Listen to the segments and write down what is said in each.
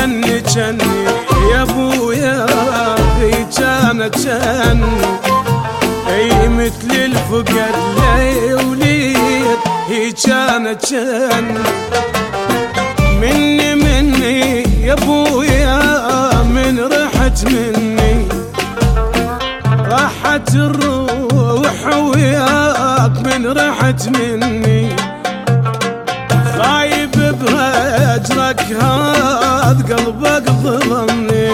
جني يا ابويا هي كانت جني، اي مثل الفقد لي وليد هي كانت جني. مني يا ابويا من رحت مني راحت الروح وياك، من رحت مني خايب بهجرك هاد قلبك ظلمني.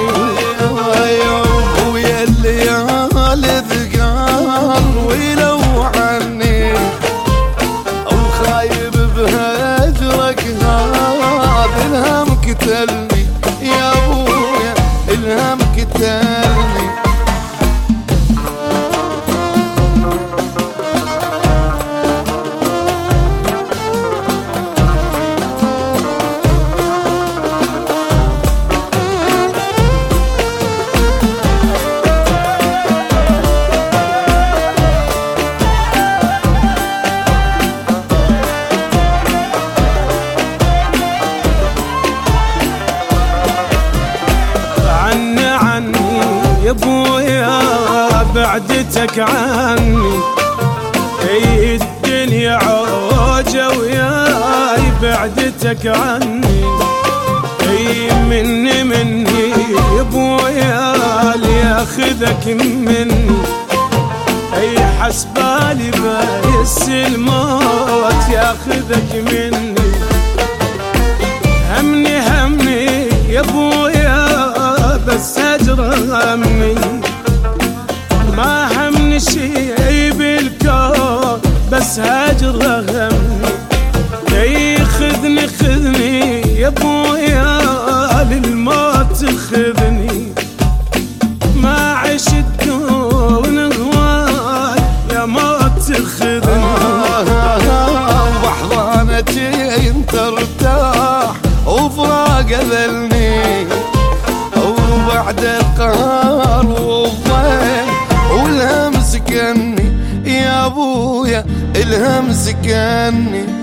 ويا الليالي ثقال ولو عني، او خايب بهجرك هاد الهم قتلني يا ابويا، الهم قتلني. يا ابويا بعدتك عني، اي الدنيا عوجة وياي بعدتك عني. اي مني يا ابويا لياخذك مني، اي حسبالي بايس الموت ياخذك مني. همني يا ابويا بس هجر همي، ما همني شي بالكون بس هجر همي. اي خذني يا ابويا للموت خذني، ما عشت دون هواي يا موت خذني. بحضانتي انت ارتاح وفراق ذلني، وبعد القهر والضيم والهم سكني يا ابويا، الهم سكني.